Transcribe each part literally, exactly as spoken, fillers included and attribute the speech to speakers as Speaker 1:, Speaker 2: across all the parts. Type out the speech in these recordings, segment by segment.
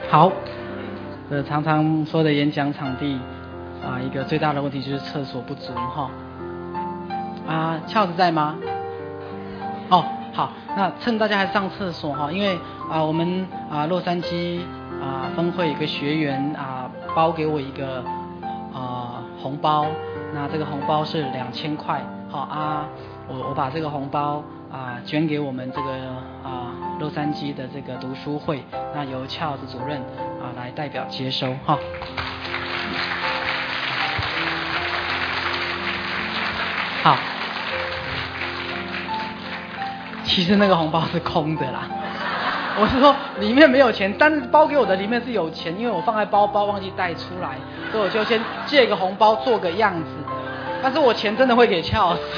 Speaker 1: 好，呃，常常说的演讲场地啊，一个最大的问题就是厕所不足哈。啊，俏子在吗？哦，好，那趁大家还上厕所哈，因为啊，我们啊洛杉矶啊分会有个学员啊包给我一个啊红包，那这个红包是两千块，好啊，我我把这个红包啊捐给我们这个啊洛杉矶的这个读书会，那由俏子主任啊来代表接收哈。好。其实那个红包是空的啦，我是说里面没有钱，但是包给我的里面是有钱，因为我放在包包忘记带出来，所以我就先借个红包做个样子，但是我钱真的会给俏子，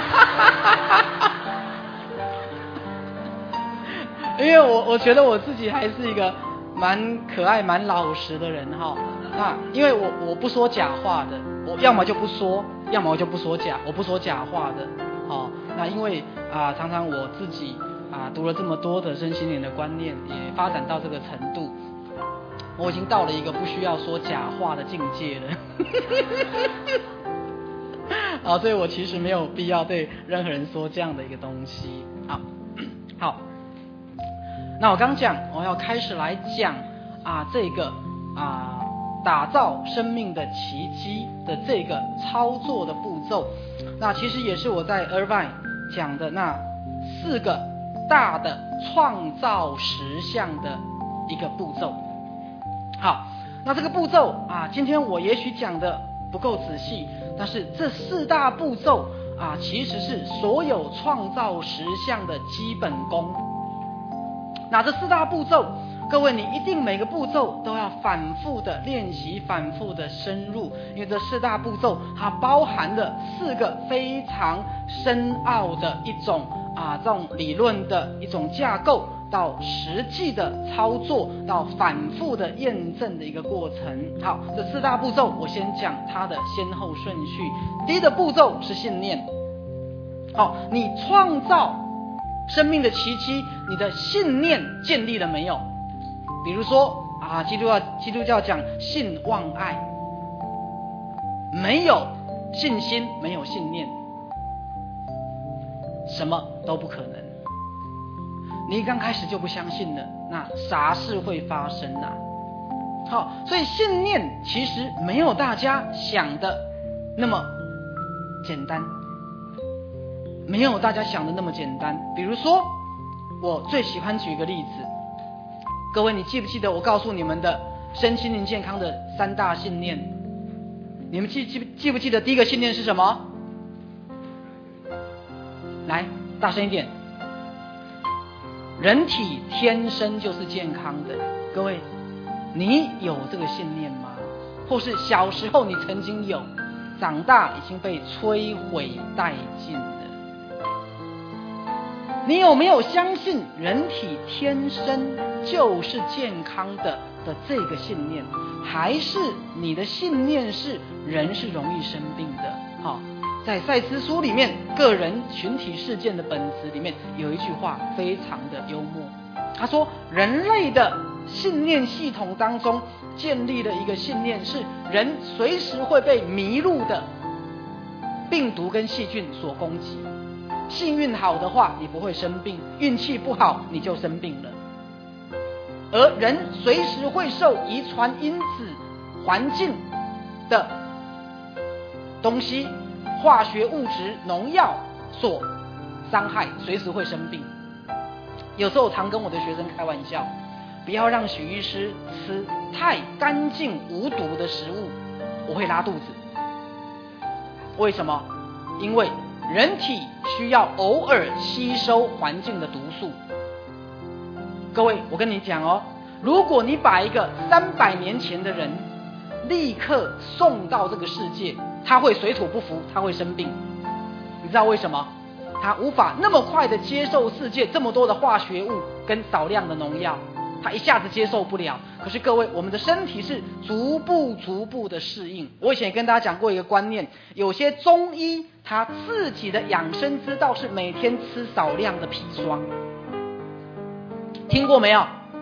Speaker 1: 因为我我觉得我自己还是一个蛮可爱蛮老实的人哈，那因为我我不说假话的，我要么就不说，要么我就不说假，我不说假话的，哦，那因为啊，常常我自己啊读了这么多的身心灵的观念，也发展到这个程度，我已经到了一个不需要说假话的境界了。好，所以我其实没有必要对任何人说这样的一个东西。好，好，那我刚讲我要开始来讲啊这个啊打造生命的奇迹的这个操作的步骤，那其实也是我在 Irvine讲的那四个大的创造实相的一个步骤。好，那这个步骤啊，今天我也许讲的不够仔细，但是这四大步骤啊，其实是所有创造实相的基本功。那这四大步骤，各位你一定每个步骤都要反复的练习，反复的深入，因为这四大步骤它包含了四个非常深奥的一种啊这种理论的一种架构，到实际的操作，到反复的验证的一个过程。好，这四大步骤我先讲它的先后顺序。第一个步骤是信念。好，你创造生命的奇迹，你的信念建立了没有？比如说啊，基督教基督教讲信望爱，没有信心，没有信念，什么都不可能。你刚开始就不相信了，那啥事会发生啊？好，所以信念其实没有大家想的那么简单，没有大家想的那么简单。比如说，我最喜欢举一个例子，各位，你记不记得我告诉你们的身心灵健康的三大信念？你们记记记不记得第一个信念是什么？来，大声一点。人体天生就是健康的，各位，你有这个信念吗？或是小时候你曾经有，长大已经被摧毁殆尽了？你有没有相信人体天生就是健康的的这个信念？还是你的信念是人是容易生病的？好，在赛斯书里面个人群体事件的本质里面有一句话非常的幽默，他说人类的信念系统当中建立了一个信念，是人随时会被迷路的病毒跟细菌所攻击，幸运好的话你不会生病，运气不好你就生病了。而人随时会受遗传因子、环境的东西、化学物质、农药所伤害，随时会生病。有时候我常跟我的学生开玩笑，不要让许医师吃太干净无毒的食物，我会拉肚子。为什么？因为人体需要偶尔吸收环境的毒素。各位，我跟你讲哦，如果你把一个三百年前的人立刻送到这个世界，他会水土不服，他会生病。你知道为什么？他无法那么快的接受世界这么多的化学物跟少量的农药，他一下子接受不了。可是各位，我们的身体是逐步逐步的适应。我以前也跟大家讲过一个观念，有些中医他自己的养生之道是每天吃少量的砒霜，听过没有？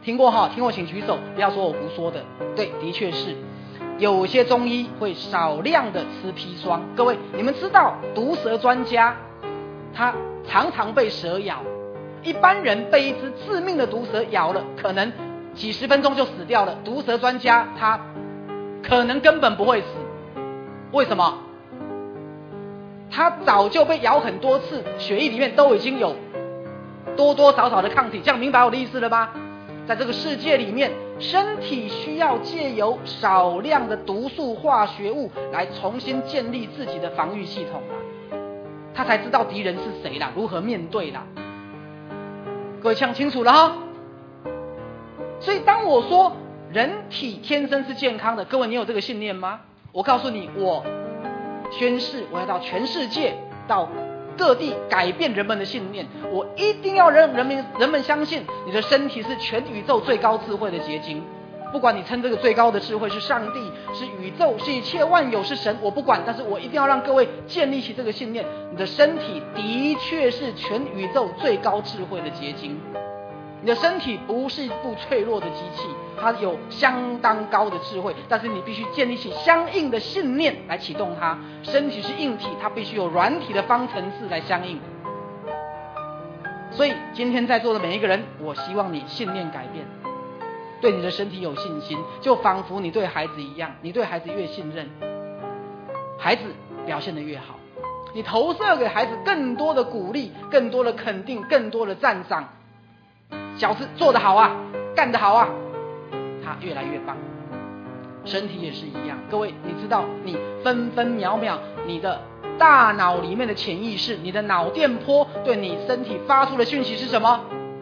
Speaker 1: 听过哈？听过请举手，不要说我胡说的。对，的确是，有些中医会少量的吃砒霜。各位，你们知道毒蛇专家，他常常被蛇咬。一般人被一只致命的毒蛇咬了，可能几十分钟就死掉了。毒蛇专家他可能根本不会死，为什么？他早就被咬很多次，血液里面都已经有多多少少的抗体，这样明白我的意思了吧？在这个世界里面，身体需要借由少量的毒素化学物来重新建立自己的防御系统啦，他才知道敌人是谁啦，如何面对啦。各位想清楚了哈？所以当我说人体天生是健康的，各位你有这个信念吗？我告诉你，我宣誓我要到全世界到各地改变人们的信念，我一定要让人们人们相信你的身体是全宇宙最高智慧的结晶。不管你称这个最高的智慧是上帝，是宇宙，是一切万有，是神，我不管，但是我一定要让各位建立起这个信念，你的身体的确是全宇宙最高智慧的结晶。你的身体不是一部脆弱的机器，它有相当高的智慧，但是你必须建立起相应的信念来启动它。身体是硬体，它必须有软体的方程式来相应。所以今天在座的每一个人，我希望你信念改变，对你的身体有信心，就仿佛你对孩子一样，你对孩子越信任，孩子表现得越好。你投射给孩子更多的鼓励，更多的肯定，更多的赞赏。小事做得好啊，干得好啊，他越来越棒。身体也是一样，各位你知道你分分秒秒你的大脑里面的潜意识，你的脑电波对你身体发出的讯息是什么？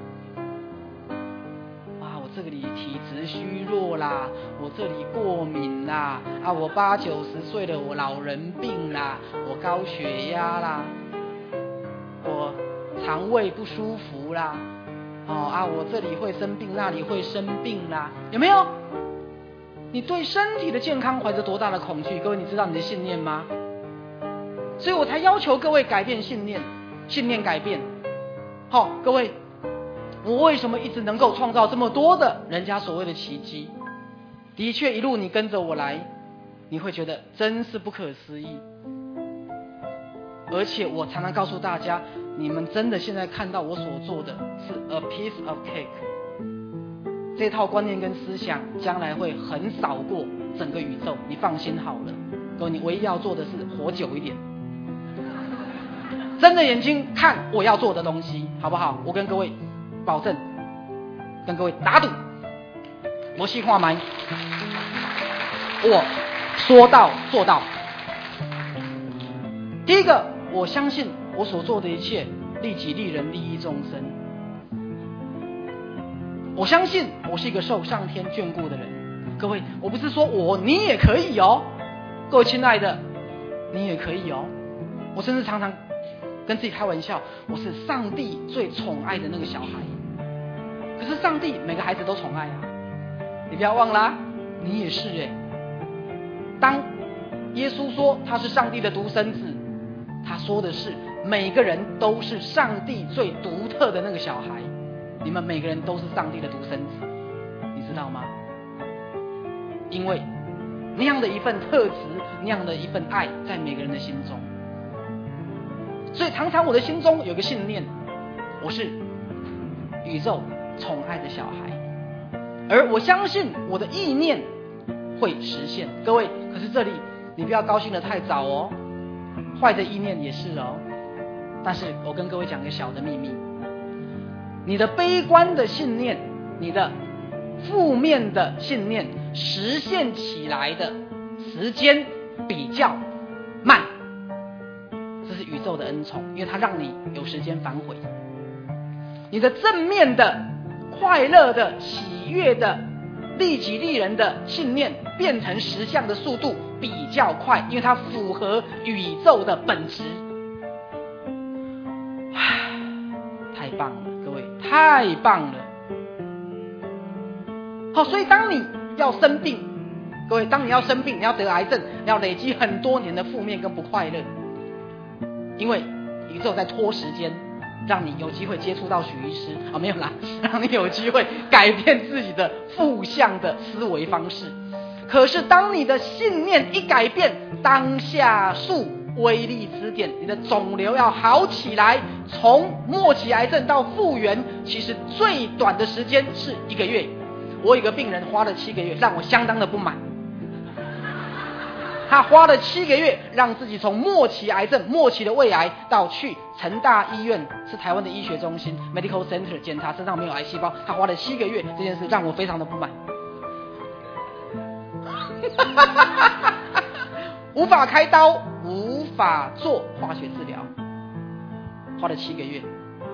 Speaker 1: 啊，我这里体质虚弱啦，我这里过敏啦，啊，我八九十岁了，我老人病啦，我高血压啦，我肠胃不舒服啦。哦啊，我这里会生病，那里会生病啦，有没有？你对身体的健康怀着多大的恐惧？各位，你知道你的信念吗？所以我才要求各位改变信念，信念改变。好、哦，各位，我为什么一直能够创造这么多的人家所谓的奇迹？的确，一路你跟着我来，你会觉得真是不可思议。而且我常常告诉大家，你们真的现在看到我所做的是 a piece of cake， 这套观念跟思想将来会横扫过整个宇宙，你放心好了。各位，你唯一要做的是活久一点，睁着眼睛看我要做的东西，好不好？我跟各位保证，跟各位打赌，我细话埋，我说到做到。第一个，我相信我所做的一切利己利人利益众生。我相信我是一个受上天眷顾的人。各位，我不是说我你也可以哦，各位亲爱的，你也可以哦。我甚至常常跟自己开玩笑，我是上帝最宠爱的那个小孩。可是上帝每个孩子都宠爱啊，你不要忘啦，你也是耶。当耶稣说他是上帝的独生子，他说的是每个人都是上帝最独特的那个小孩，你们每个人都是上帝的独生子，你知道吗？因为那样的一份特质，那样的一份爱在每个人的心中。所以常常我的心中有个信念，我是宇宙宠爱的小孩，而我相信我的意念会实现。各位，可是这里你不要高兴得太早哦，坏的意念也是哦。但是我跟各位讲个小的秘密，你的悲观的信念，你的负面的信念实现起来的时间比较慢，这是宇宙的恩宠，因为它让你有时间反悔。你的正面的快乐的喜悦的利己利人的信念变成实相的速度比较快，因为它符合宇宙的本质。太棒了，各位，太棒了。好，所以当你要生病，各位，当你要生病，你要得癌症，你要累积很多年的负面跟不快乐，因为宇宙在拖时间， 让你有机会接触到许医师啊，没有啦，让你有机会改变自己的负向的思维方式。可是当你的信念一改变，当下术威力之点，你的肿瘤要好起来，从末期癌症到复原，其实最短的时间是一个月。我有一个病人花了七个月，让我相当的不满。他花了七个月，让自己从末期癌症、末期的胃癌，到去成大医院，是台湾的医学中心 Medical Center 检查身上没有癌细胞。他花了七个月，这件事让我非常的不满。无法开刀，无法做化学治疗，花了七个月。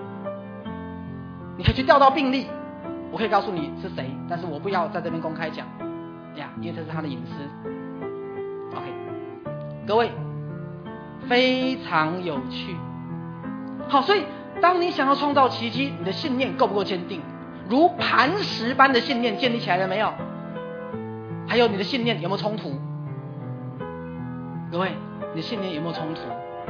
Speaker 1: 你可以去调到病历，我可以告诉你是谁，但是我不要在这边公开讲呀，因为这是他的隐私。OK， 各位，非常有趣。好，所以当你想要创造奇迹，你的信念够不够坚定？如磐石般的信念建立起来了没有？还有你的信念有没有冲突？各位，你的信念有没有冲突？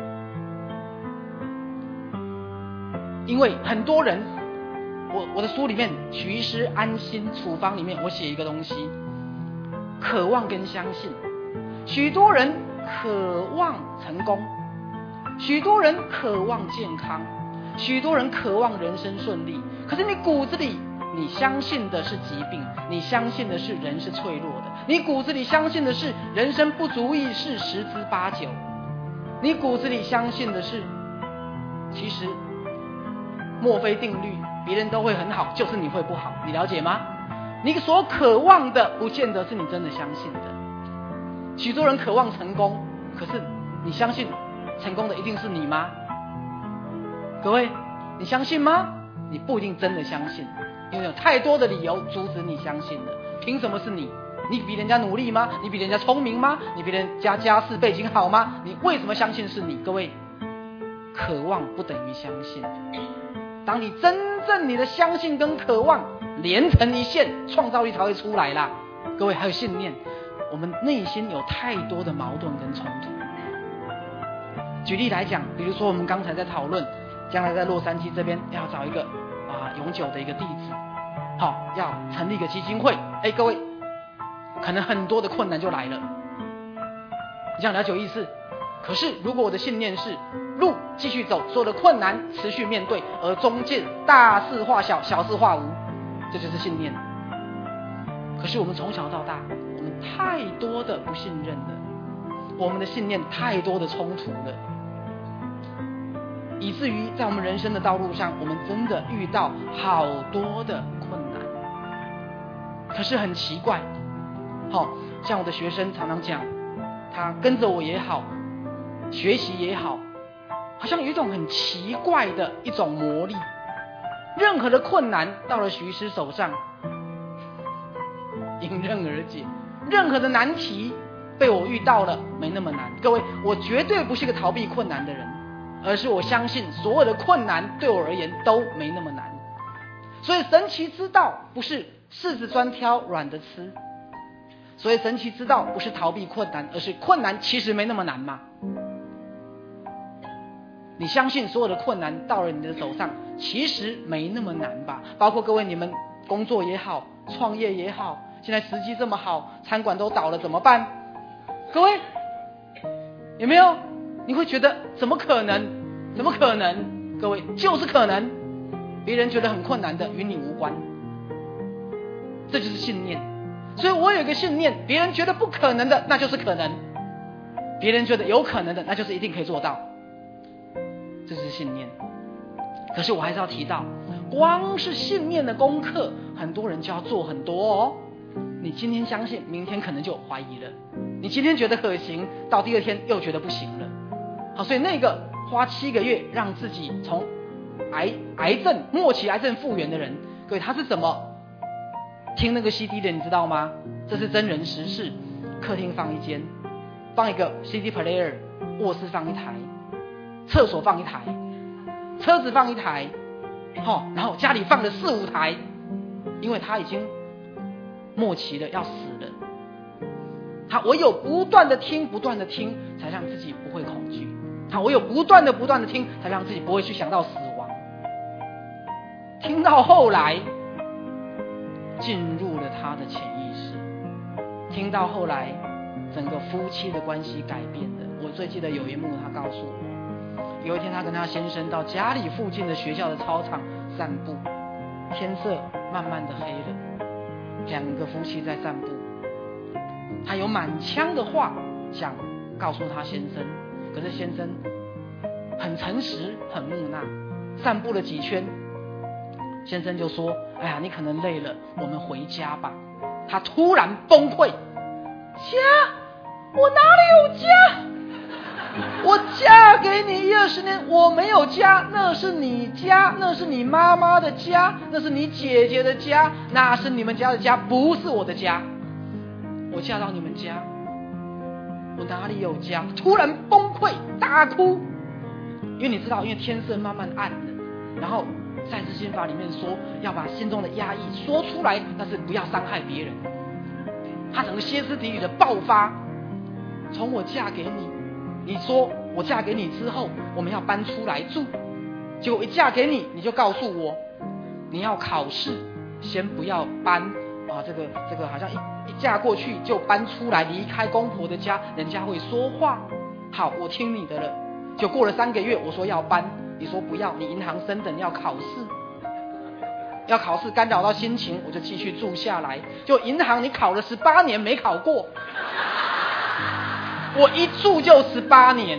Speaker 1: 因为很多人，我我的书里面《许医师安心处方》里面，我写一个东西：渴望跟相信。许多人渴望成功，许多人渴望健康，许多人渴望人生顺利。可是你骨子里，你相信的是疾病，你相信的是人是脆弱的，你骨子里相信的是人生不足以是十之八九，你骨子里相信的是，其实墨菲定律，别人都会很好，就是你会不好，你了解吗？你所渴望的，不见得是你真的相信的。许多人渴望成功，可是你相信成功的一定是你吗？各位，你相信吗？你不一定真的相信，因为有太多的理由阻止你相信了。凭什么是你？你比人家努力吗？你比人家聪明吗？你比人家家世背景好吗？你为什么相信是你？各位，渴望不等于相信。当你真正你的相信跟渴望连成一线，创造力才会出来啦。各位，还有信念，我们内心有太多的矛盾跟冲突。举例来讲，比如说我们刚才在讨论，将来在洛杉矶这边要找一个啊永久的一个地址，好，要成立一个基金会。哎，各位，可能很多的困难就来了。你想了解意思？可是如果我的信念是路继续走，所有的困难持续面对，而中间大事化小，小事化无，这就是信念。可是我们从小到大，我们太多的不信任了，我们的信念太多的冲突了，以至于在我们人生的道路上，我们真的遇到好多的困难。可是很奇怪，好，像我的学生常常讲，他跟着我也好，学习也好，好像有一种很奇怪的一种魔力，任何的困难到了徐医师手上，迎刃而解，任何的难题被我遇到了没那么难。各位，我绝对不是个逃避困难的人，而是我相信所有的困难对我而言都没那么难。所以神奇之道不是柿子专挑软的吃，所以神奇之道不是逃避困难，而是困难其实没那么难嘛。你相信所有的困难到了你的手上其实没那么难吧？包括各位，你们工作也好，创业也好，现在时机这么好，餐馆都倒了怎么办？各位有没有？你会觉得怎么可能？怎么可能？各位，就是可能。别人觉得很困难的与你无关，这就是信念。所以我有一个信念，别人觉得不可能的那就是可能，别人觉得有可能的那就是一定可以做到，这就是信念。可是我还是要提到，光是信念的功课，很多人就要做很多哦。你今天相信，明天可能就怀疑了，你今天觉得可行，到第二天又觉得不行了。好，所以那个花七个月让自己从癌癌症末期癌症复原的人，各位，他是怎么听那个 C D 的？你知道吗？这是真人实事。客厅放一间，放一个 C D player， 卧室放一台，厕所放一台，车子放一台，哦，然后家里放了四五台，因为他已经末期了，要死了。他唯有不断的听，不断的听，才让自己不会恐惧。他唯有不断的不断的听，才让自己不会去想到死亡。 听到后来进入了他的潜意识，听到后来整个夫妻的关系改变了。我最记得有一幕，他告诉我，有一天他跟他先生到家里附近的学校的操场散步，天色慢慢的黑了，两个夫妻在散步，他有满腔的话想告诉他先生，可是先生很诚实很木讷，散步了几圈，先生就说，哎呀，你可能累了，我们回家吧。他突然崩溃，家？我哪里有家？我嫁给你一二十年，我没有家，那是你家，那是你妈妈的家，那是你姐姐的家，那是你们家的家，不是我的家。我嫁到你们家，我哪里有家？突然崩溃大哭，因为你知道，因为天色慢慢暗了，然后在这心法里面说要把心中的压抑说出来，但是不要伤害别人。他整个歇斯底里的爆发，从我嫁给你，你说我嫁给你之后我们要搬出来住，结果一嫁给你，你就告诉我你要考试，先不要搬啊，这个这个好像一一嫁过去就搬出来离开公婆的家，人家会说话。好，我听你的了。就过了三个月，我说要搬，你说不要，你银行升等要考试，要考试干扰到心情，我就继续住下来。就银行你考了十八年没考过，我一住就十八年，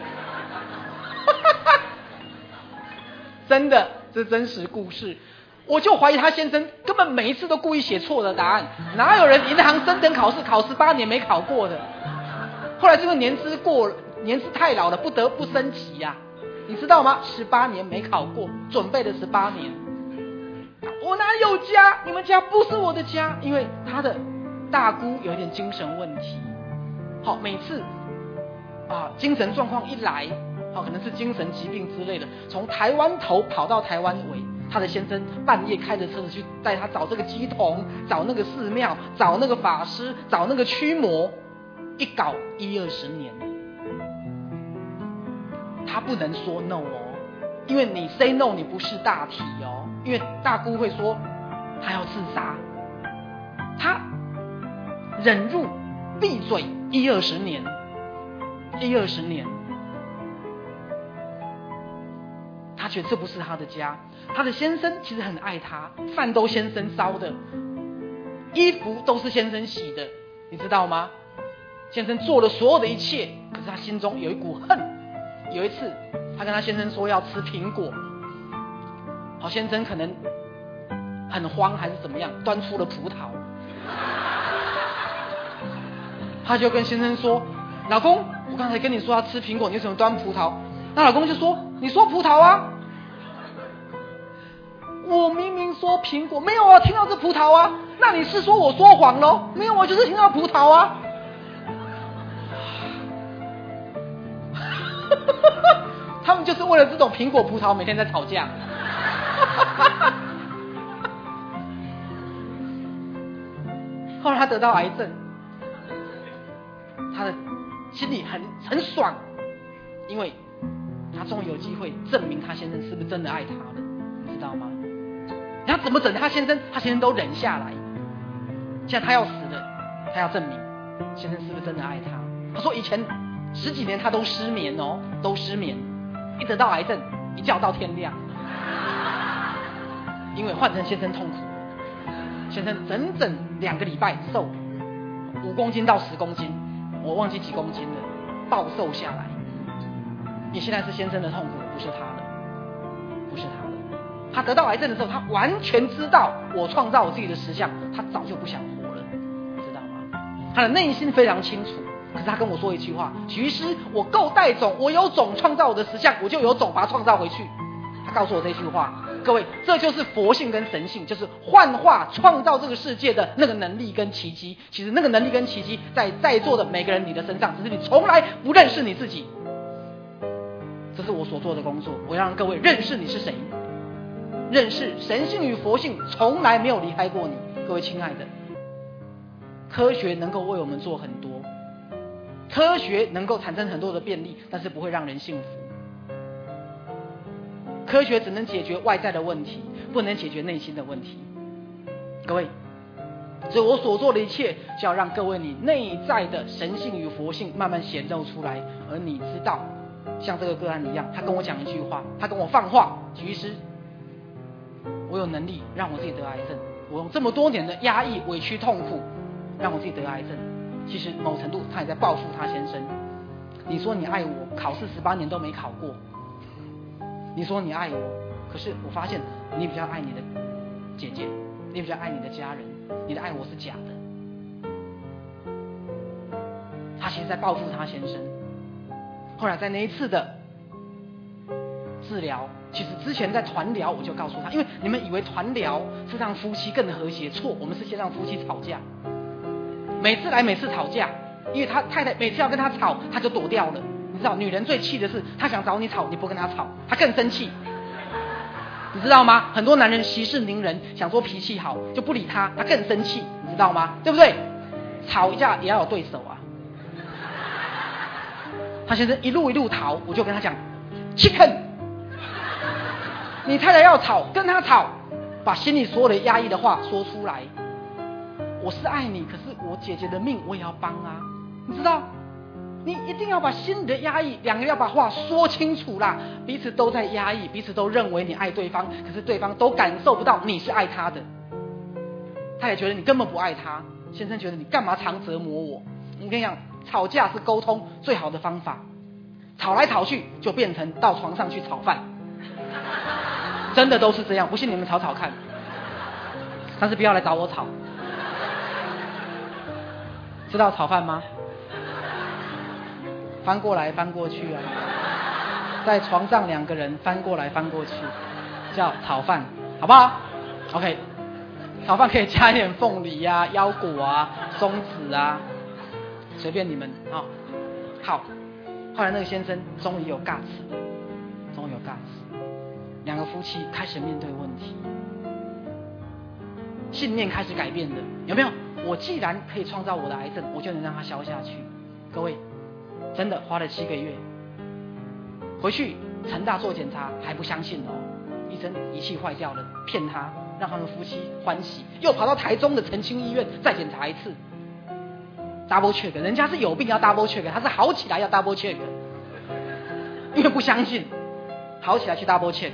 Speaker 1: 真的，这是真实故事。我就怀疑他先生根本每一次都故意写错的答案，哪有人银行升等考试考十八年没考过的？后来这个年资过了，年资太老了，不得不升级呀、啊，你知道吗？十八年没考过，准备了十八年。我哪里有家？你们家不是我的家，因为他的大姑有一点精神问题。好，每次啊精神状况一来，好可能是精神疾病之类的，从台湾头跑到台湾尾。他的先生半夜开着车子去带他找这个乩童，找那个寺庙，找那个法师，找那个驱魔，一搞一二十年。他不能说 no 哦，因为你 say no 你不是大体哦，因为大姑会说他要自杀。他忍辱闭嘴一二十年，一二十年。他觉得这不是他的家，他的先生其实很爱他，饭都先生烧的，衣服都是先生洗的，你知道吗？先生做了所有的一切，可是他心中有一股恨。有一次他跟他先生说要吃苹果，好，先生可能很慌还是怎么样，端出了葡萄，他就跟先生说，老公，我刚才跟你说要吃苹果，你为什么端葡萄？那老公就说，你说葡萄啊，我明明说苹果，没有啊，听到这葡萄啊，那你是说我说谎咯？没有，我就是听到葡萄啊。他们就是为了这种苹果葡萄每天在吵架。后来他得到癌症，他的心里很很爽，因为他终于有机会证明他先生是不是真的爱他了，你知道吗？他怎么整他先生，他先生都忍下来。现在他要死了，他要证明先生是不是真的爱他。他说以前十几年他都失眠哦，都失眠，一得到癌症一觉到天亮，因为换成先生痛苦了。先生整整两个礼拜瘦五公斤到十公斤，我忘记几公斤了，暴瘦下来。你现在是先生的痛苦，不是他的，不是他的。他得到癌症的时候，他完全知道我创造我自己的实相，他早就不想活了，你知道吗？他的内心非常清楚。可是他跟我说一句话，许医师，我够带种，我有种创造我的实相，我就有种把它创造回去。他告诉我这句话，各位，这就是佛性跟神性，就是幻化创造这个世界的那个能力跟奇迹。其实那个能力跟奇迹在在座的每个人你的身上，只是你从来不认识你自己。这是我所做的工作，我要让各位认识你是谁，认识神性与佛性从来没有离开过你。各位亲爱的，科学能够为我们做很多，科学能够产生很多的便利，但是不会让人幸福。科学只能解决外在的问题，不不能解决内心的问题。各位，所以我所做的一切，就要让各位你内在的神性与佛性慢慢显露出来，而你知道，像这个个案一样，他跟我讲一句话，他跟我放话，徐医师，我有能力让我自己得癌症，我用这么多年的压抑、委屈、痛苦，让我自己得癌症。其实某程度他也在报复他先生。你说你爱我，考试十八年都没考过。你说你爱我，可是我发现你比较爱你的姐姐，你比较爱你的家人，你的爱我是假的。他其实在报复他先生。后来在那一次的治疗，其实之前在团疗我就告诉他，因为你们以为团疗是让夫妻更和谐，错，我们是先让夫妻吵架，每次来每次吵架，因为他太太每次要跟他吵，他就躲掉了。你知道女人最气的是，她想找你吵，你不跟她吵，她更生气，你知道吗？很多男人息事宁人，想说脾气好就不理他，他更生气，你知道吗？对不对？吵一架也要有对手啊。他先生一路一路逃，我就跟他讲 ，Chicken， 你太太要吵，跟他吵，把心里所有的压抑的话说出来。我是爱你，可是我姐姐的命我也要帮啊，你知道？你一定要把心里的压抑，两个人要把话说清楚啦。彼此都在压抑，彼此都认为你爱对方，可是对方都感受不到你是爱他的。他也觉得你根本不爱他。先生觉得你干嘛常折磨我？我跟你讲，吵架是沟通最好的方法。吵来吵去就变成到床上去炒饭，真的都是这样。不信你们吵吵看，但是不要来找我吵。知道炒饭吗？翻过来翻过去啊，在床上两个人翻过来翻过去，叫炒饭，好不好 ？OK， 炒饭可以加一点凤梨啊、腰果啊、松子啊，随便你们啊、哦。好，后来那个先生终于有 guts， 终于有 guts， 两个夫妻开始面对问题，信念开始改变了，有没有？我既然可以创造我的癌症，我就能让它消下去。各位。真的花了七个月，回去成大做检查还不相信哦，医生仪器坏掉了，骗他，让他们夫妻欢喜，又跑到台中的澄清医院再检查一次 ，double check， 人家是有病要 double check， 他是好起来要 double check， 因为不相信，好起来去 double check，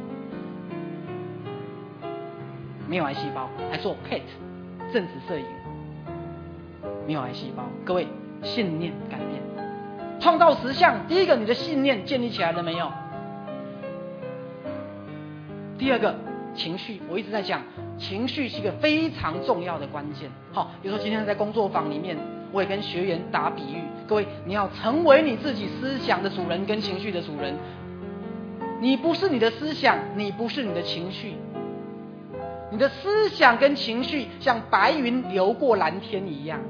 Speaker 1: 没有癌细胞，还做 P E T 正子摄影，没有癌细胞，各位信念改变。创造实相，第一个，你的信念建立起来了没有？第二个，情绪，我一直在讲，情绪是一个非常重要的关键。好，比如说今天在工作坊里面，我也跟学员打比喻，各位，你要成为你自己思想的主人跟情绪的主人。你不是你的思想，你不是你的情绪，你的思想跟情绪像白云流过蓝天一样。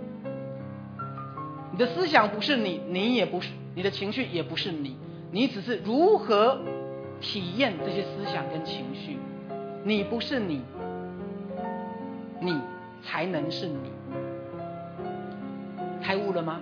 Speaker 1: 你的思想不是你，你也不是，你的情绪也不是你，你只是如何体验这些思想跟情绪。你不是你，你才能是你。开悟了吗？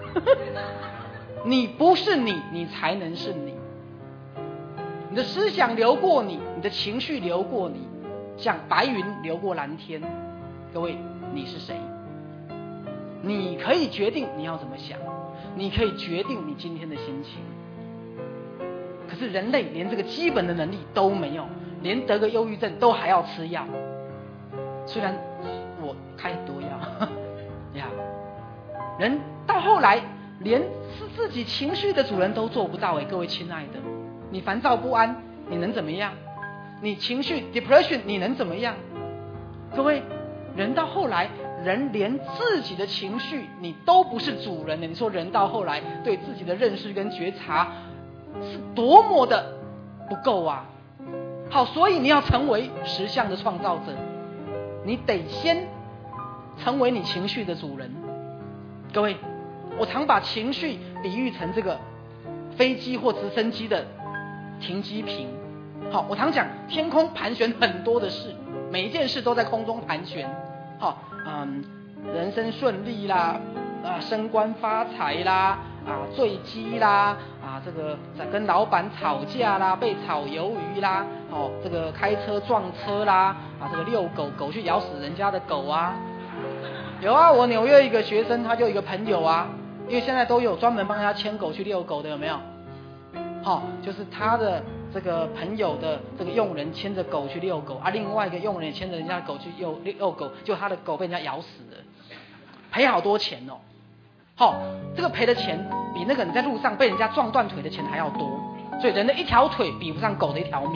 Speaker 1: 你不是你，你才能是你。你的思想流过你，你的情绪流过你，像白云流过蓝天。各位，你是谁？你可以决定你要怎么想，你可以决定你今天的心情。可是人类连这个基本的能力都没有，连得个忧郁症都还要吃药。虽然我开很多药呀，人到后来连是自己情绪的主人都做不到。哎，各位亲爱的，你烦躁不安，你能怎么样？你情绪 depression， 你能怎么样？各位，人到后来，人连自己的情绪你都不是主人的。你说人到后来对自己的认识跟觉察是多么的不够啊！好，所以你要成为实相的创造者，你得先成为你情绪的主人。各位，我常把情绪比喻成这个飞机或直升机的停机坪。好，我常讲天空盘旋很多的事，每一件事都在空中盘旋。好，嗯，人生顺利啦，啊，升官发财啦， 啊坠机啦，啊这个在跟老板吵架啦，被炒鱿鱼啦，哦这个开车撞车啦，啊这个遛狗狗去咬死人家的狗啊，有啊，我纽约一个学生他就一个朋友啊，因为现在都有专门帮他牵狗去遛狗的，有没有？好、哦，就是他的这个朋友的这个佣人牵着狗去遛狗啊，另外一个佣人牵着人家的狗去遛遛狗，就他的狗被人家咬死了，赔好多钱哦。好、哦，这个赔的钱比那个你在路上被人家撞断腿的钱还要多，所以人的一条腿比不上狗的一条命。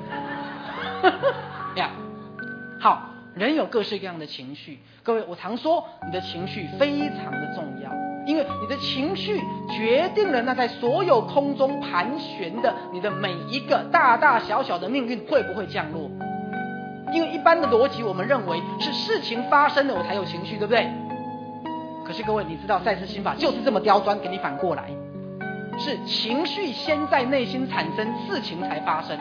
Speaker 1: 呀，好，人有各式各样的情绪，各位，我常说你的情绪非常的重要。因为你的情绪决定了那在所有空中盘旋的你的每一个大大小小的命运会不会降落。因为一般的逻辑我们认为是事情发生了我才有情绪，对不对？可是各位你知道赛斯心法就是这么刁钻，给你反过来，是情绪先在内心产生，事情才发生。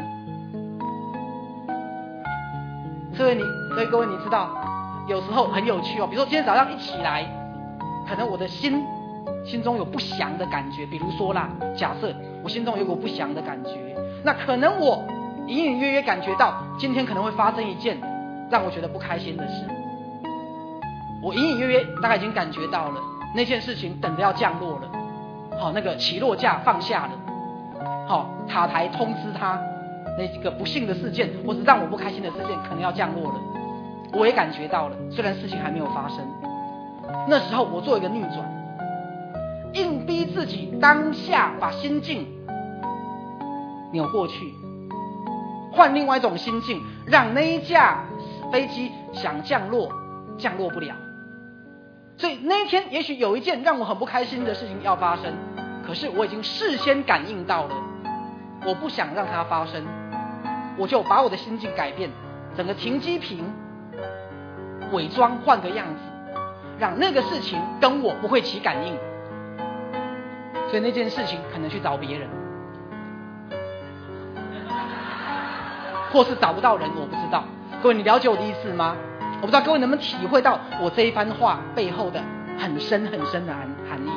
Speaker 1: 所以你所以各位你知道有时候很有趣哦，比如说今天早上一起来，可能我的心心中有不祥的感觉，比如说啦，假设我心中有股不祥的感觉，那可能我隐隐约约感觉到今天可能会发生一件让我觉得不开心的事，我隐隐约约大概已经感觉到了那件事情等着要降落了，好，那个起落架放下了，好，塔台通知他那个不幸的事件或是让我不开心的事件可能要降落了，我也感觉到了，虽然事情还没有发生。那时候我做一个逆转，硬逼自己当下把心境扭过去，换另外一种心境，让那一架飞机想降落降落不了。所以那一天也许有一件让我很不开心的事情要发生，可是我已经事先感应到了，我不想让它发生，我就把我的心境改变，整个停机坪伪装换个样子，让那个事情跟我不会起感应，所以那件事情可能去找别人，或是找不到人，我不知道。各位你了解我的意思吗？我不知道各位能不能体会到我这一番话背后的很深很深的含含义。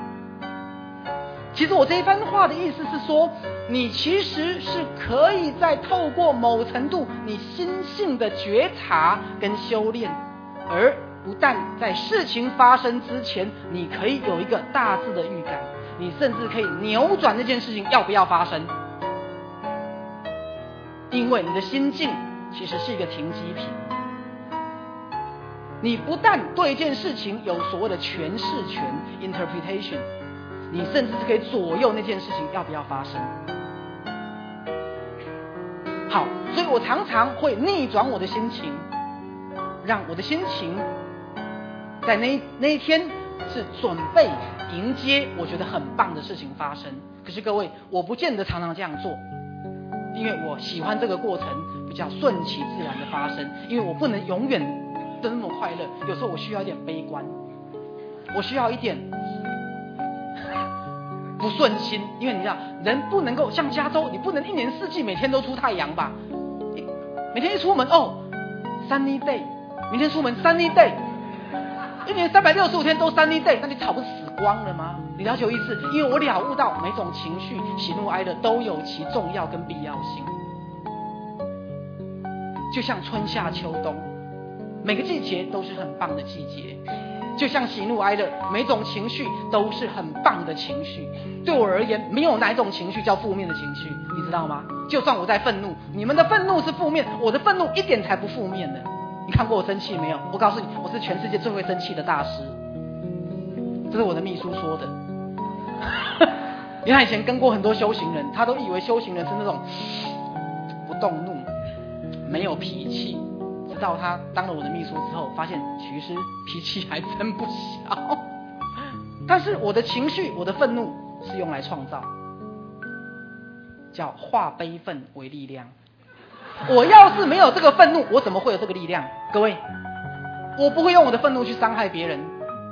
Speaker 1: 其实我这一番话的意思是说，你其实是可以在透过某程度你心性的觉察跟修炼，而不但在事情发生之前你可以有一个大致的预感，你甚至可以扭转那件事情要不要发生，因为你的心境其实是一个停机坪，你不但对一件事情有所谓的诠释权 interpretation， 你甚至是可以左右那件事情要不要发生。好，所以我常常会逆转我的心情，让我的心情在那那一天是准备迎接我觉得很棒的事情发生。可是各位，我不见得常常这样做，因为我喜欢这个过程比较顺其自然的发生，因为我不能永远都那么快乐，有时候我需要一点悲观，我需要一点不顺心，因为你知道人不能够像加州，你不能一年四季每天都出太阳吧，每天一出门哦 sunny day， 明天出门 sunny day， 一年三百六十五天都 sunny day， 那你吵不死光了吗？你了解我意思？因为我了悟到每种情绪喜怒哀乐都有其重要跟必要性，就像春夏秋冬每个季节都是很棒的季节，就像喜怒哀乐每种情绪都是很棒的情绪。对我而言没有哪一种情绪叫负面的情绪，你知道吗？就算我在愤怒，你们的愤怒是负面，我的愤怒一点才不负面呢。你看过我生气没有？我告诉你，我是全世界最会生气的大师，这是我的秘书说的。因为他以前跟过很多修行人，他都以为修行人是那种不动怒没有脾气，直到他当了我的秘书之后，发现其实脾气还真不小。但是我的情绪，我的愤怒是用来创造，叫化悲愤为力量。我要是没有这个愤怒，我怎么会有这个力量？各位，我不会用我的愤怒去伤害别人，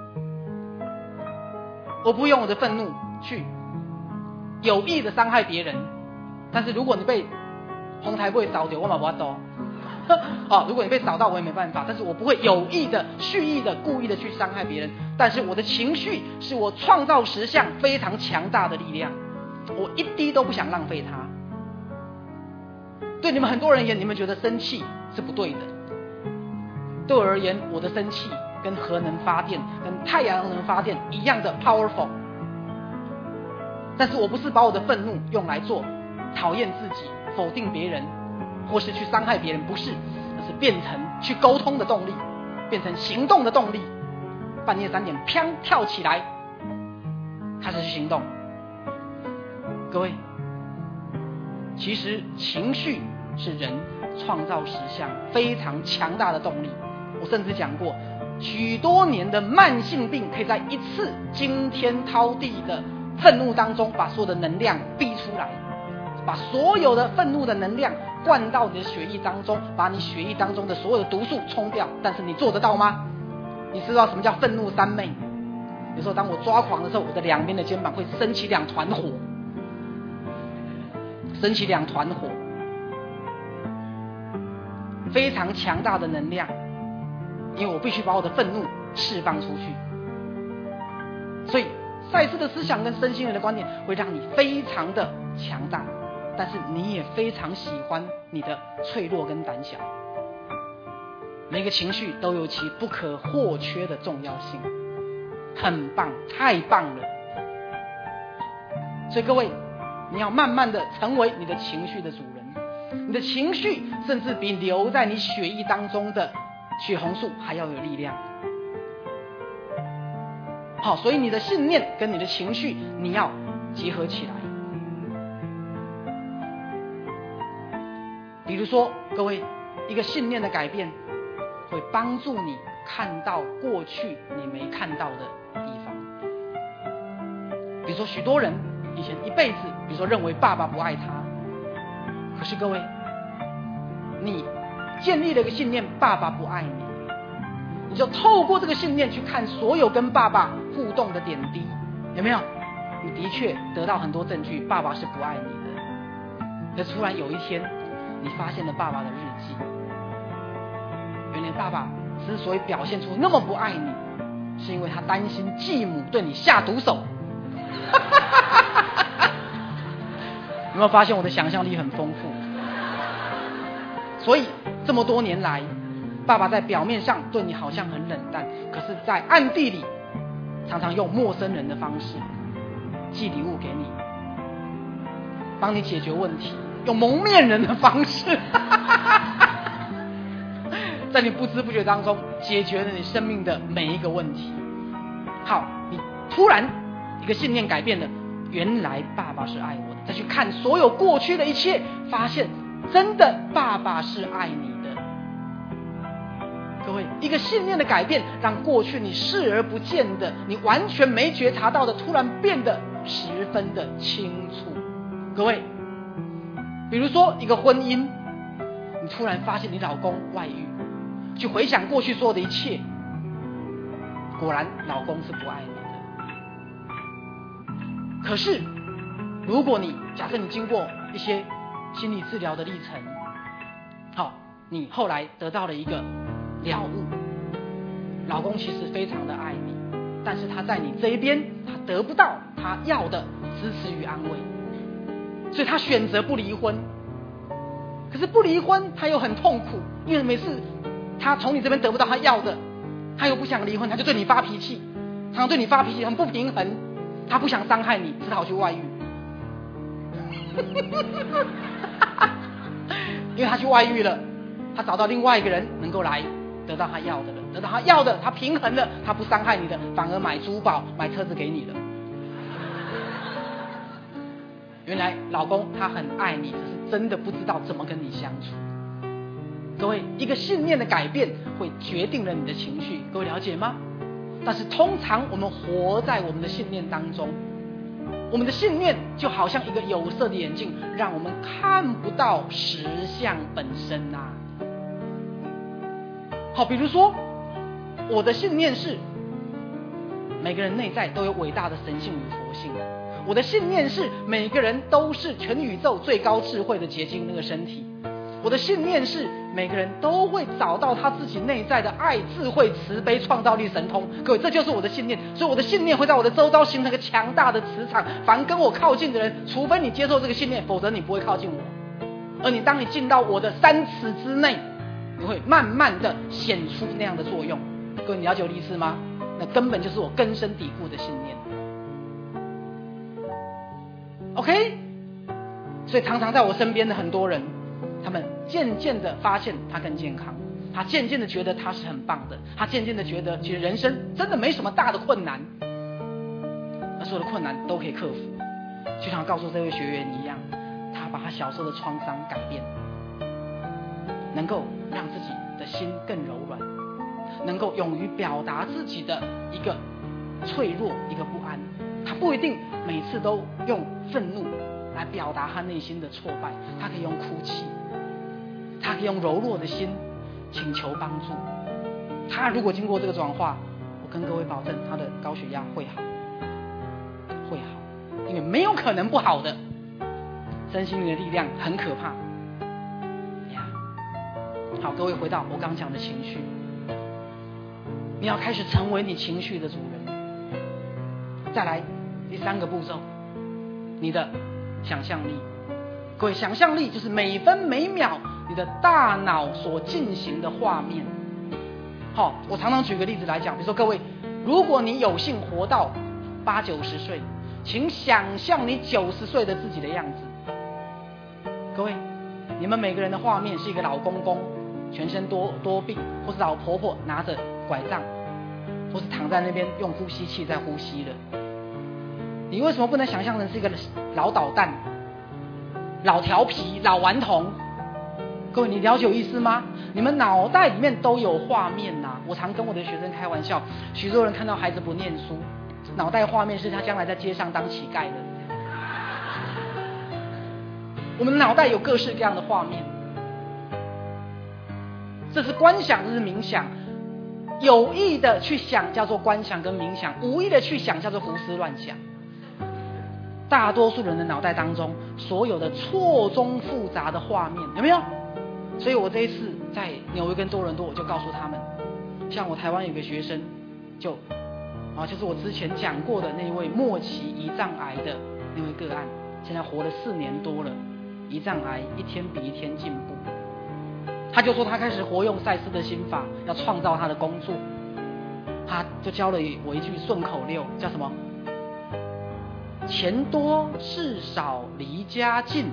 Speaker 1: 我不会用我的愤怒去有意的伤害别人。但是如果你被红台不会扫掉，我嘛不要走。 哦，如果你被扫到，我也没办法，但是我不会有意的、蓄意的、故意的去伤害别人。但是我的情绪是我创造实相非常强大的力量，我一滴都不想浪费它。对你们很多人而言，你们觉得生气是不对的，对我而言，我的生气跟核能发电、跟太阳能发电一样的 powerful。但是我不是把我的愤怒用来做讨厌自己、否定别人，或是去伤害别人，不是，而是变成去沟通的动力，变成行动的动力。半夜三点，砰跳起来，开始去行动。各位，其实情绪是人创造实相非常强大的动力。我甚至讲过，许多年的慢性病可以在一次惊天滔地的愤怒当中，把所有的能量逼出来，把所有的愤怒的能量灌到你的血液当中，把你血液当中的所有的毒素冲掉。但是你做得到吗？你知道什么叫愤怒三昧？有时候当我抓狂的时候，我的两边的肩膀会升起两团火，升起两团火，非常强大的能量，因为我必须把我的愤怒释放出去。所以赛斯的思想跟身心灵的观念会让你非常的强大，但是你也非常喜欢你的脆弱跟胆小。每个情绪都有其不可或缺的重要性，很棒，太棒了。所以各位，你要慢慢的成为你的情绪的主人，你的情绪甚至比流在你血液当中的血红素还要有力量。好，所以你的信念跟你的情绪你要结合起来。比如说，各位，一个信念的改变会帮助你看到过去你没看到的地方。比如说，许多人以前一辈子，比如说认为爸爸不爱他，可是各位，你建立了一个信念，爸爸不爱你，你就透过这个信念去看所有跟爸爸互动的点滴，有没有？你的确得到很多证据，爸爸是不爱你的。可是突然有一天，你发现了爸爸的日记，原来爸爸之所以表现出那么不爱你，是因为他担心继母对你下毒手。有没有发现我的想象力很丰富？所以这么多年来，爸爸在表面上对你好像很冷淡，可是在暗地里常常用陌生人的方式寄礼物给你，帮你解决问题，用蒙面人的方式在你不知不觉当中解决了你生命的每一个问题。好，你突然一个信念改变了，原来爸爸是爱我的，再去看所有过去的一切，发现真的爸爸是爱你的。各位，一个信念的改变，让过去你视而不见的，你完全没觉察到的，突然变得十分的清楚。各位，比如说一个婚姻，你突然发现你老公外遇，去回想过去所有的一切，果然老公是不爱你的。可是如果你假设你经过一些心理治疗的历程，好，你后来得到了一个了悟，老公其实非常的爱你，但是他在你这一边他得不到他要的支持与安慰，所以他选择不离婚。可是不离婚他又很痛苦，因为每次他从你这边得不到他要的，他又不想离婚，他就对你发脾气，常常对你发脾气，很不平衡，他不想伤害你，只好去外遇。因为他去外遇了，他找到另外一个人能够来得到他要的了，得到他要的，他平衡了，他不伤害你的，反而买珠宝买车子给你了。原来老公他很爱你，只是真的不知道怎么跟你相处。各位，一个信念的改变会决定了你的情绪，各位了解吗？但是通常我们活在我们的信念当中，我们的信念就好像一个有色的眼镜，让我们看不到实相本身啊。好，比如说我的信念是每个人内在都有伟大的神性与佛性，我的信念是每个人都是全宇宙最高智慧的结晶那个身体，我的信念是每个人都会找到他自己内在的爱、智慧、慈悲、创造力、神通。各位，这就是我的信念，所以我的信念会在我的周遭形成一个强大的磁场。凡跟我靠近的人，除非你接受这个信念，否则你不会靠近我。而你当你进到我的三尺之内，你会慢慢的显出那样的作用。各位，你了解我的意思吗？那根本就是我根深蒂固的信念。OK， 所以常常在我身边的很多人，他们渐渐的发现他更健康，他渐渐的觉得他是很棒的，他渐渐的觉得其实人生真的没什么大的困难，而所有的困难都可以克服。就像告诉这位学员一样，他把他小时候的创伤改变，能够让自己的心更柔软，能够勇于表达自己的一个脆弱、一个不安。他不一定每次都用愤怒来表达他内心的挫败，他可以用哭泣，他可以用柔弱的心请求帮助。他如果经过这个转化，我跟各位保证，他的高血压会好，会好，因为没有可能不好的。身心灵的力量很可怕呀。好，各位回到我刚讲的情绪，你要开始成为你情绪的主人。再来第三个步骤，你的想象力。各位，想象力就是每分每秒你的大脑所进行的画面。好，我常常举个例子来讲，比如说各位，如果你有幸活到八九十岁，请想象你九十岁的自己的样子。各位，你们每个人的画面是一个老公公，全身多多病，或是老婆婆拿着拐杖，或是躺在那边用呼吸器在呼吸了。你为什么不能想象成是一个老捣蛋、老调皮、老顽童？各位，你了解有意思吗？你们脑袋里面都有画面呐、啊。我常跟我的学生开玩笑，许多人看到孩子不念书，脑袋画面是他将来在街上当乞丐的。我们脑袋有各式各样的画面，这是观想，这是冥想。有意的去想叫做观想跟冥想，无意的去想叫做胡思乱想。大多数人的脑袋当中，所有的错综复杂的画面，有没有？所以我这一次在纽约跟多伦多，我就告诉他们，像我台湾有个学生，就啊，就是我之前讲过的那位末期胰脏癌的那位个案，现在活了四年多了，胰脏癌一天比一天进步。他就说他开始活用赛斯的心法，要创造他的工作。他就教了我一句顺口溜，叫什么？钱多事少离家近，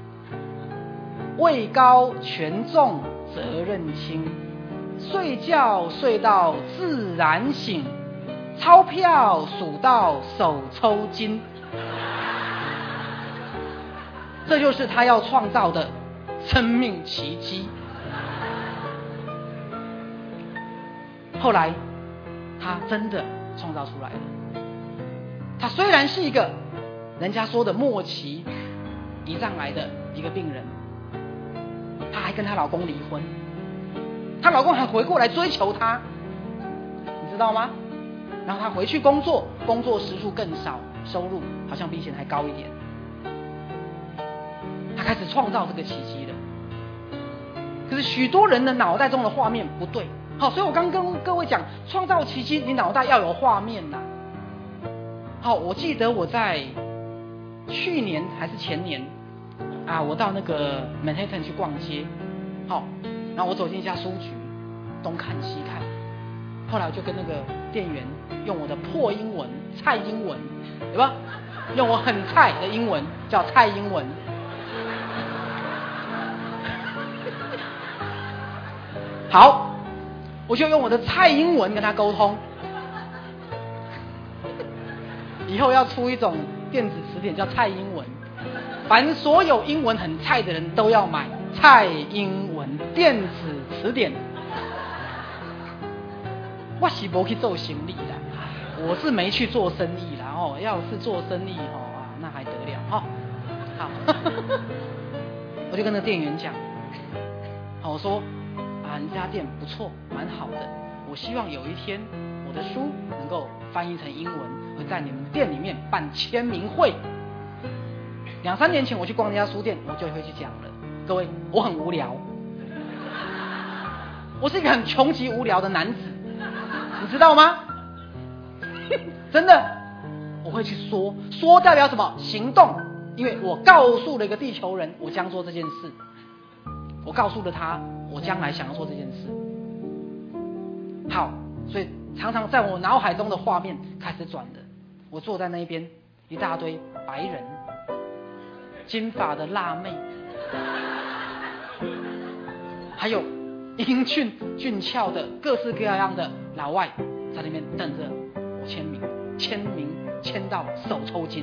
Speaker 1: 位高权重责任轻，睡觉睡到自然醒，钞票数到手抽筋。这就是他要创造的生命奇迹。后来他真的创造出来了。他虽然是一个人家说的末期胰脏癌的一个病人，她还跟她老公离婚，她老公还回过来追求她，你知道吗？然后她回去工作，工作时数更少，收入好像比以前还高一点。她开始创造这个奇迹了。可是许多人的脑袋中的画面不对，好，所以我刚跟各位讲，创造奇迹，你脑袋要有画面呐、啊。好，我记得我在去年还是前年啊，我到那个 Manhattan 去逛街，好，然后我走进一家书局，东看西看，后来我就跟那个店员用我的破英文、蔡英文，对吧？用我很菜的英文叫蔡英文。好，我就用我的蔡英文跟他沟通。以后要出一种电子词典叫蔡英文，凡所有英文很菜的人都要买蔡英文电子词典。我是没去做生意啦，我是没去做生意啦哦，要是做生意哦啊，那还得了哈、哦。好，我就跟那个店员讲，好，我说啊，你这家店不错，蛮好的，我希望有一天我的书能够翻译成英文，会在你们店里面办签名会。两三年前我去逛那家书店，我就会去讲了。各位，我很无聊， 我是一个很穷极无聊的男子，你知道吗？真的，我会去说，说代表什么？行动，因为我告诉了一个地球人，我将做这件事，我告诉了他，我将来想要做这件事。好，所以常常在我脑海中的画面开始转的，我坐在那边，一大堆白人，金发的辣妹，还有英俊俊俏的各式各样的老外，在那边等着我签名，签名签到手抽筋。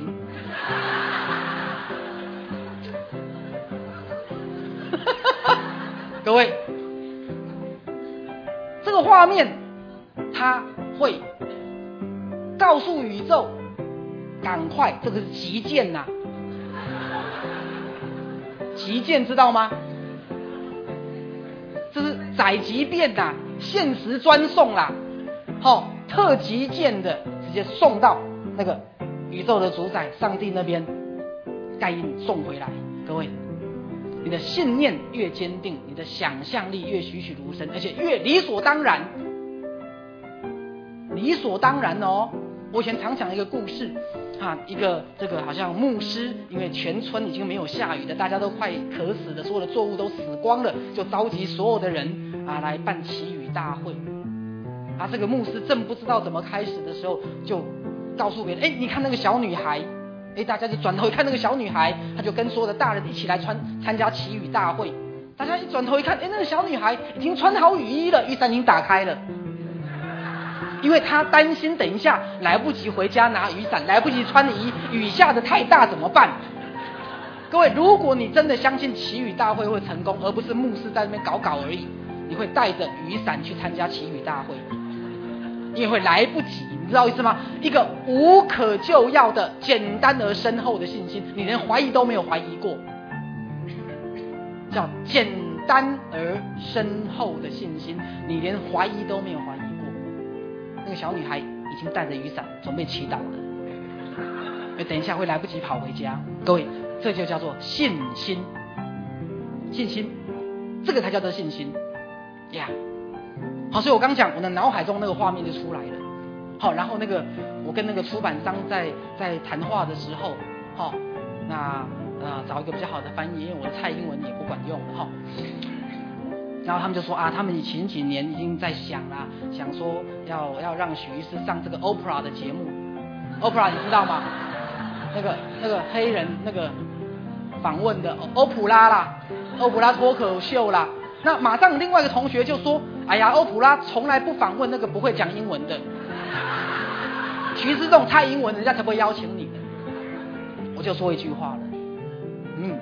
Speaker 1: 各位，这个画面它会告诉宇宙赶快，这个是急件呐、啊，急件知道吗？这是载急便呐、啊，限时专送啦，好、哦，特急件的直接送到那个宇宙的主宰上帝那边，盖印送回来。各位，你的信念越坚定，你的想象力越栩栩如生，而且越理所当然，理所当然哦。我以前常讲一个故事啊，一个这个好像牧师，因为全村已经没有下雨了，大家都快渴死了，所有的作物都死光了，就召集所有的人啊来办祈雨大会。啊，这个牧师正不知道怎么开始的时候，就告诉别人：哎，你看那个小女孩。哎，大家就转头一看那个小女孩，她就跟所有的大人一起来参参加祈雨大会。大家一转头一看，哎，那个小女孩已经穿好雨衣了，雨伞已经打开了，因为她担心等一下来不及回家拿雨伞，来不及穿衣，雨下的太大怎么办？各位，如果你真的相信祈雨大会会成功，而不是牧师在那边搞搞而已，你会带着雨伞去参加祈雨大会，因为会来不及。你知道意思吗？一个无可救药的简单而深厚的信心，你连怀疑都没有怀疑过，叫简单而深厚的信心，你连怀疑都没有怀疑过。那个小女孩已经带着雨伞准备祈祷了，因为等一下会来不及跑回家。各位，这就叫做信心，信心，这个才叫做信心呀。Yeah. 好，所以我刚讲我的脑海中那个画面就出来了。好，然后那个我跟那个出版商在在谈话的时候，好，那啊找一个比较好的翻译，因为我的蔡英文也不管用哈。然后他们就说啊，他们前几年已经在想啊，想说要要让许医师上这个 Oprah 的节目 ，Oprah 你知道吗？那个那个黑人那个访问的欧普拉啦，欧普拉脱口秀啦。那马上另外一个同学就说，哎呀，欧普拉从来不访问那个不会讲英文的。其实这种蔡英文人家才不会邀请你的。我就说一句话了，嗯，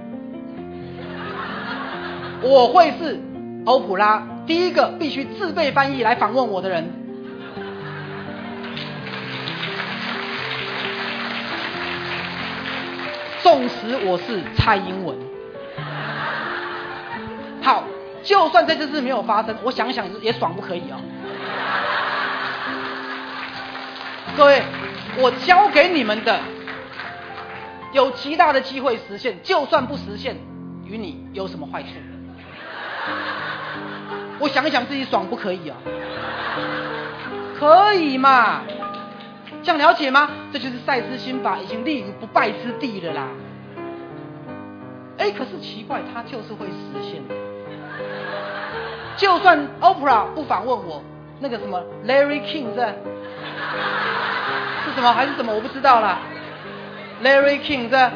Speaker 1: 我会是欧普拉第一个必须自备翻译来访问我的人。纵使我是蔡英文，好，就算这件事没有发生，我想想也爽不可以哦。各位，我交给你们的有极大的机会实现，就算不实现，与你有什么坏处？我想一想自己爽不可以啊？可以嘛？这样了解吗？这就是赛斯心法已经立于不败之地了啦。哎，可是奇怪，它就是会实现的。就算 Oprah 不访问我，那个什么 Larry King 在。是什么还是什么我不知道啦。Larry King 这，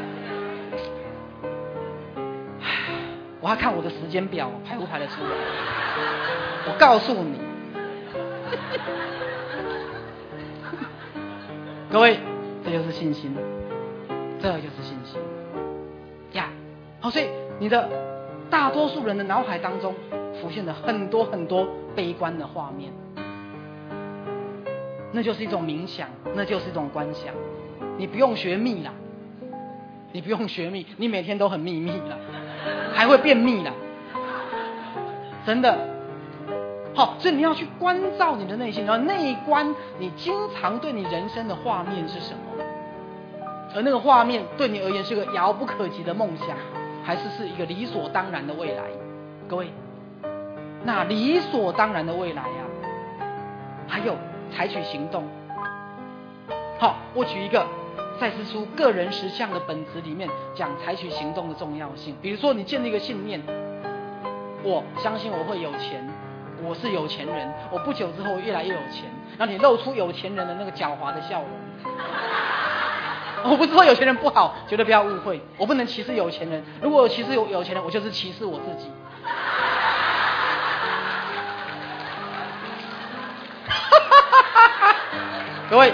Speaker 1: 我要看我的时间表排不排得出来。我告诉你，各位，这就是信心，这就是信心呀。好，所以你的大多数人的脑海当中浮现了很多很多悲观的画面。那就是一种冥想，那就是一种观想。你不用学密啦，你不用学密，你每天都很秘密啦，还会变密啦，真的。好，所以你要去关照你的内心，然后内观你经常对你人生的画面是什么，而那个画面对你而言是个遥不可及的梦想，还是是一个理所当然的未来？各位， 那理所当然的未来啊。还有采取行动。好，我举一个赛斯书个人实相的本质里面讲采取行动的重要性。比如说你建立一个信念，我相信我会有钱，我是有钱人，我不久之后越来越有钱，然后你露出有钱人的那个狡猾的笑容。我不是说有钱人不好，绝对不要误会，我不能歧视有钱人，如果我歧视有有钱人，我就是歧视我自己。各位，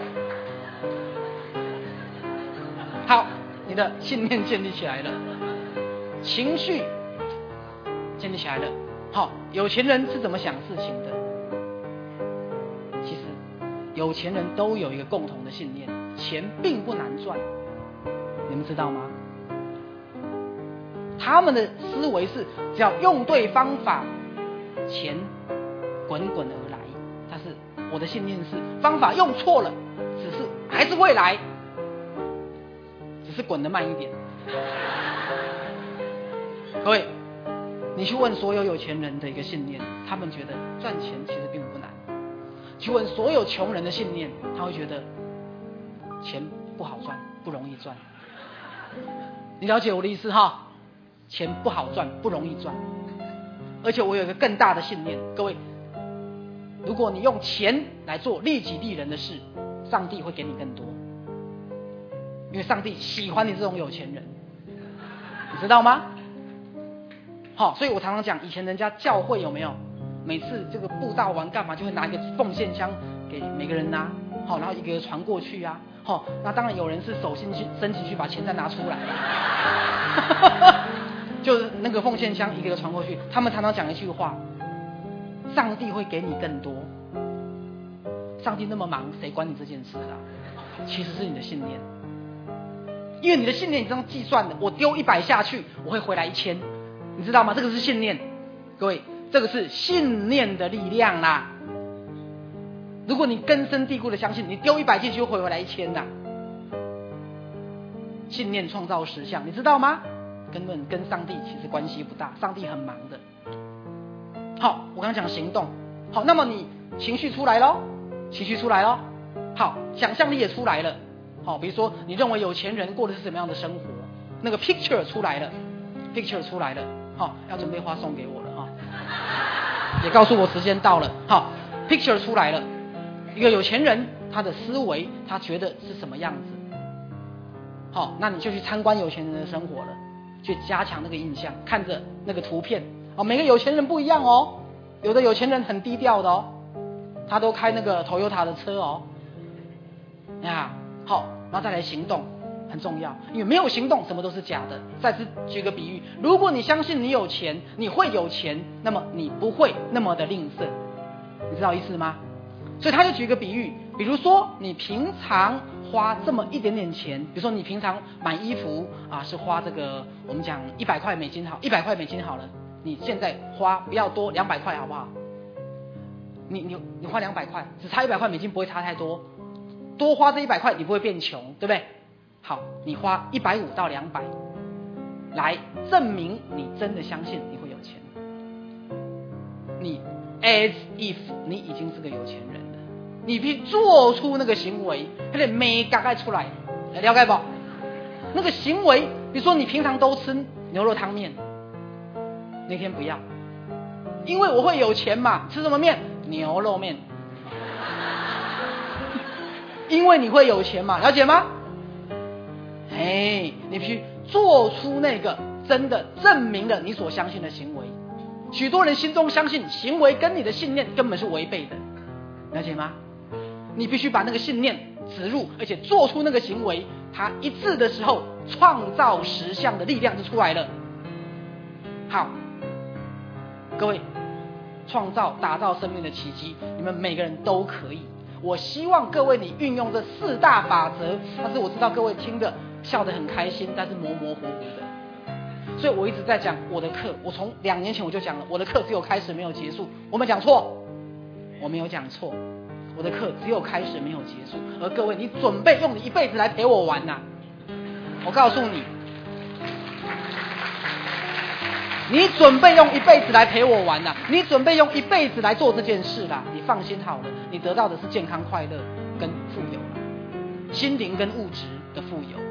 Speaker 1: 好，你的信念建立起来了，情绪建立起来了。好，有钱人是怎么想事情的？其实有钱人都有一个共同的信念，钱并不难赚，你们知道吗？他们的思维是只要用对方法，钱滚滚而来。但是我的信念是方法用错了，只是还是会来，只是滚得慢一点。各位，你去问所有有钱人的一个信念，他们觉得赚钱其实并不难。去问所有穷人的信念，他会觉得钱不好赚，不容易赚。你了解我的意思哈？钱不好赚，不容易赚。而且我有一个更大的信念，各位，如果你用钱来做利己利人的事，上帝会给你更多，因为上帝喜欢你这种有钱人，你知道吗？好，所以我常常讲，以前人家教会有没有每次这个布道完干嘛就会拿一个奉献箱给每个人拿，好，然后一个传过去啊，好，那当然有人是手伸进伸进去把钱再拿出来，就是那个奉献箱一个一个传过去。他们常常讲一句话，上帝会给你更多。上帝那么忙，谁管你这件事啊？其实是你的信念，因为你的信念你这样计算的，我丢一百下去，我会回来一千，你知道吗？这个是信念，各位，这个是信念的力量啦。如果你根深蒂固的相信，你丢一百进去，会回来一千呐。信念创造实相，你知道吗？根本跟上帝其实关系不大，上帝很忙的。好，我刚刚讲行动，好，那么你情绪出来咯，情绪出来咯，好，想象力也出来了，好，比如说你认为有钱人过的是什么样的生活，那个 picture 出来了 ，picture 出来了，好，要准备花送给我了哈，也告诉我时间到了，好 ，picture 出来了，一个有钱人他的思维，他觉得是什么样子，好，那你就去参观有钱人的生活了，去加强那个印象，看着那个图片。哦，每个有钱人不一样哦，有的有钱人很低调的哦，他都开那个 Toyota 的车哦，呀，好，然后再来行动，很重要，因为没有行动，什么都是假的。再次举个比喻，如果你相信你有钱，你会有钱，那么你不会那么的吝啬，你知道意思吗？所以他就举一个比喻，比如说你平常花这么一点点钱，比如说你平常买衣服啊是花这个我们讲一百块美金好，一百块美金好了。你现在花不要多两百块好不好？你你你花两百块，只差一百块美金不会差太多，多花这一百块你不会变穷，对不对？好，你花一百五到两百，来证明你真的相信你会有钱。你 as if 你已经是个有钱人了，你必须做出那个行为，它的美感该出来，了解不？那个行为，比如说你平常都吃牛肉汤面。那天不要，因为我会有钱嘛，吃什么面？牛肉面。因为你会有钱嘛，了解吗？哎，你必须做出那个真的证明了你所相信的行为。许多人心中相信行为跟你的信念根本是违背的，了解吗？你必须把那个信念植入，而且做出那个行为，它一致的时候，创造实相的力量就出来了。好。各位，创造打造生命的奇迹，你们每个人都可以。我希望各位你运用这四大法则，但是我知道各位听的笑得很开心，但是模模糊糊的。所以我一直在讲我的课，我从两年前我就讲了，我的课只有开始没有结束。我们讲错，我没有讲错，我的课只有开始没有结束。而各位，你准备用你一辈子来陪我玩呐、啊？我告诉你。 你准备用一辈子来陪我玩啦，你准备用一辈子来做这件事啦，你放心好了，你得到的是健康、快乐跟富有啦，心灵跟物质的富有。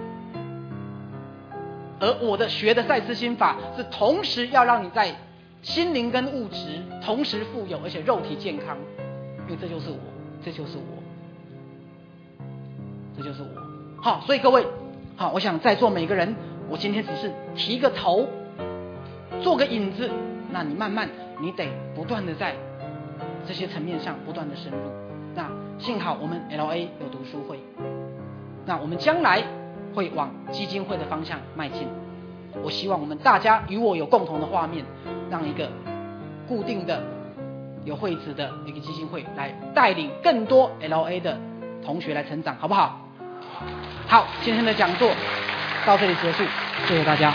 Speaker 1: 而我的学的赛斯心法是同时要让你在心灵跟物质同时富有，而且肉体健康，因为这就是我，这就是我，这就是我。好，所以各位，好，我想在座每个人，我今天只是提个头，做个引子，那你慢慢，你得不断的在这些层面上不断的深入。那幸好我们 L A 有读书会，那我们将来会往基金会的方向迈进。我希望我们大家与我有共同的画面，让一个固定的有会址的一个基金会来带领更多 L A 的同学来成长，好不好？好，今天的讲座到这里结束，谢谢大家。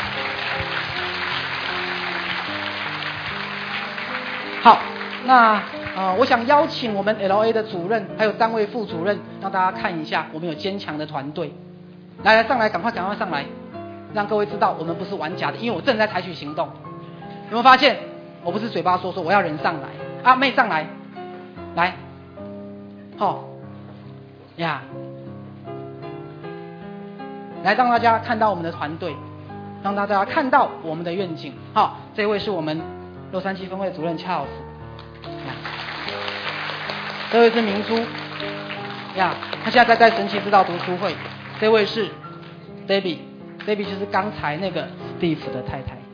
Speaker 1: 好，那呃，我想邀请我们 L A 的主任还有单位副主任，让大家看一下我们有坚强的团队。来来，上来，赶快赶快上来，让各位知道我们不是玩假的，因为我正在采取行动。有没有发现？我不是嘴巴说说，我要人上来。阿妹上来，来，好，呀。来让大家看到我们的团队，让大家看到我们的愿景。好，这位是我们洛杉矶分会主任 Charles， 这位是明珠，呀，他现在在在神奇之道读书会。这位是 Debbie， Debbie 就是刚才那个 Steve 的太太。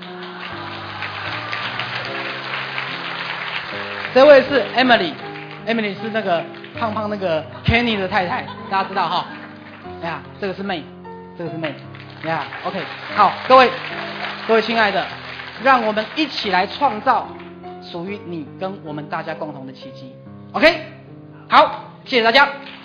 Speaker 1: 这位是 Emily，Emily 是那个胖胖那个 Kenny 的太太，大家知道哈？哎呀，这个是妹。这个是妹，呀、yeah, ，OK， 好，各位，各位亲爱的，让我们一起来创造属于你跟我们大家共同的奇迹 ，OK， 好，谢谢大家。